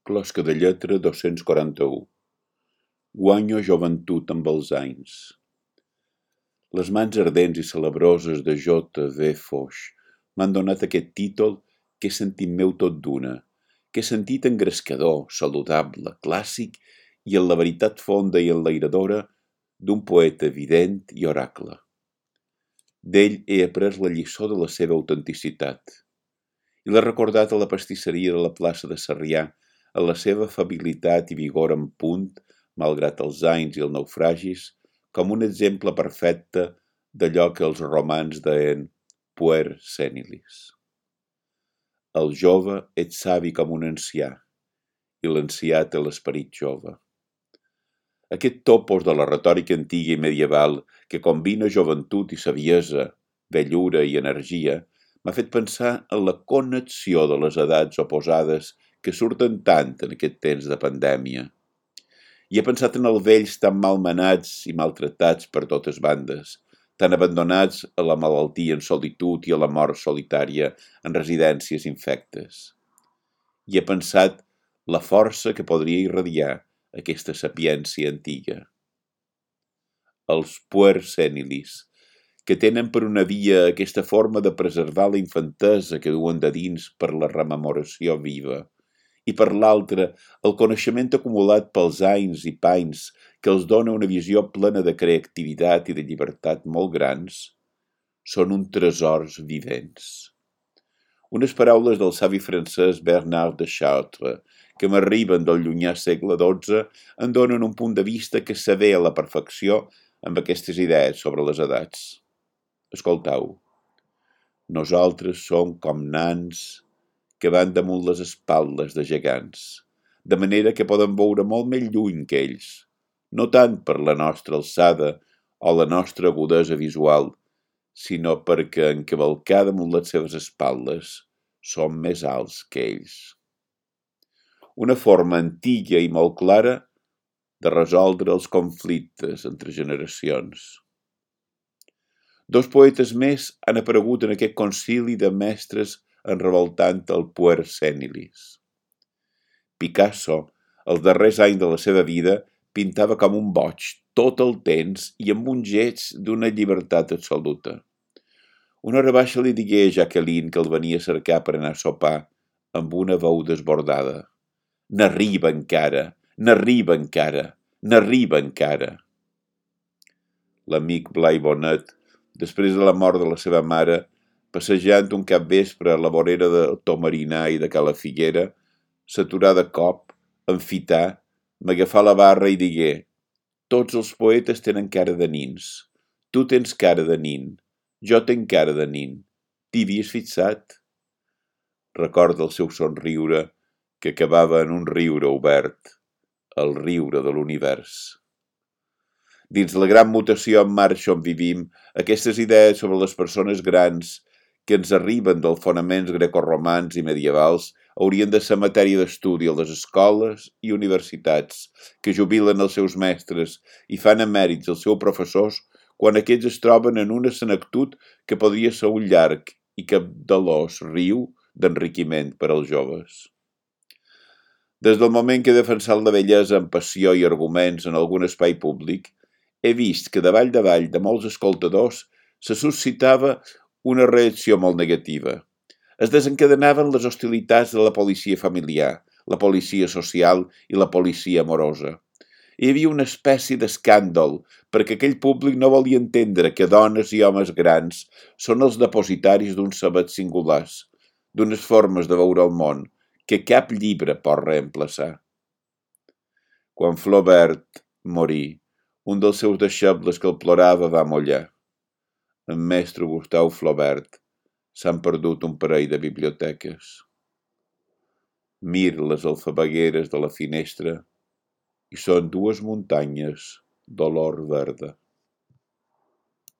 Closca de lletra 241. Guanyo joventut amb els anys. Les mans ardents i celebroses de J. V. Foix m'han donat aquest títol que he sentit meu tot d'una, que he sentit engrescador, saludable, clàssic i en la veritat fonda i enlairadora d'un poeta evident i oracle. D'ell he après la lliçó de la seva autenticitat i l'he recordat a la pastisseria de la plaça de Sarrià en la seva afabilitat i vigor en punt, malgrat els anys i els naufragis, com un exemple perfecte d'allò que els romans deien puer senilis. El jove és savi com un ancià, i l'ancià té l'esperit jove. Aquest topos de la retòrica antiga i medieval que combina joventut i saviesa, vellura i energia, m'ha fet pensar en la connexió de les edats oposades que surten tant en aquest temps de pandèmia. I he pensat en els vells tan malmenats i maltratats per totes bandes, tan abandonats a la malaltia en solitud i a la mort solitària en residències infectes. I he pensat la força que podria irradiar aquesta sapiència antiga. Els puer senilis, que tenen per una via aquesta forma de preservar la infantesa que duen de dins per la rememoració viva, i per l'altra el coneixement acumulat pels anys i panys que els dona una visió plena de creativitat i de llibertat molt grans, són un tresors vivents. Unes paraules del savi francès Bernard de Chartres, que m'arriben del llunyà segle XII, en donen un punt de vista que s'avé a la perfecció amb aquestes idees sobre les edats. Escoltau, nosaltres som com nans que van damunt les espatlles de gegants, de manera que poden veure molt més lluny que ells, no tant per la nostra alçada o la nostra agudesa visual, sinó perquè en cavalcar damunt les seves espatlles som més alts que ells. Una forma antiga i molt clara de resoldre els conflictes entre generacions. Dos poetes més han aparegut en aquest concili de mestres enrevoltant el puer senilis. Picasso, els darrers anys de la seva vida, pintava com un boig, tot el temps i amb un gest d'una llibertat absoluta. Una hora baixa li digué a Jacqueline que el venia a cercar per anar a sopar amb una veu desbordada. N'arriba encara, n'arriba encara, n'arriba encara. L'amic Blai Bonet, després de la mort de la seva mare, passejant un capvespre a la vorera de Tomarinà i de Cala Figuera, s'aturà de cop, enfità, m'agafà la barra i digué: tots els poetes tenen cara de nins. Tu tens cara de nin. Jo tenc cara de nin. T'hi havies fixat? Recorda el seu somriure, que acabava en un riure obert, el riure de l'univers. Dins la gran mutació en marxa on vivim, aquestes idees sobre les persones grans que ens arriben dels fonaments grecorromans i medievals haurien de ser matèria d'estudi a les escoles i universitats, que jubilen els seus mestres i fan emèrits els seus professors quan aquests es troben en una senectut que podria ser un llarg i capdalós riu d'enriquiment per als joves. Des del moment que he defensat la bellesa amb passió i arguments en algun espai públic, he vist que davall de molts escoltadors se suscitava una reacció molt negativa. Es desencadenaven les hostilitats de la policia familiar, la policia social i la policia amorosa. Hi havia una espècie d'escàndol perquè aquell públic no volia entendre que dones i homes grans són els depositaris d'uns sabers singulars, d'unes formes de veure el món que cap llibre pot reemplaçar. Quan Flaubert morí, un dels seus deixebles que el plorava va mollar. En mestre Gustau Flaubert s'han perdut un parell de biblioteques. Mir les alfabegueres de la finestra i són dues muntanyes d'olor verda.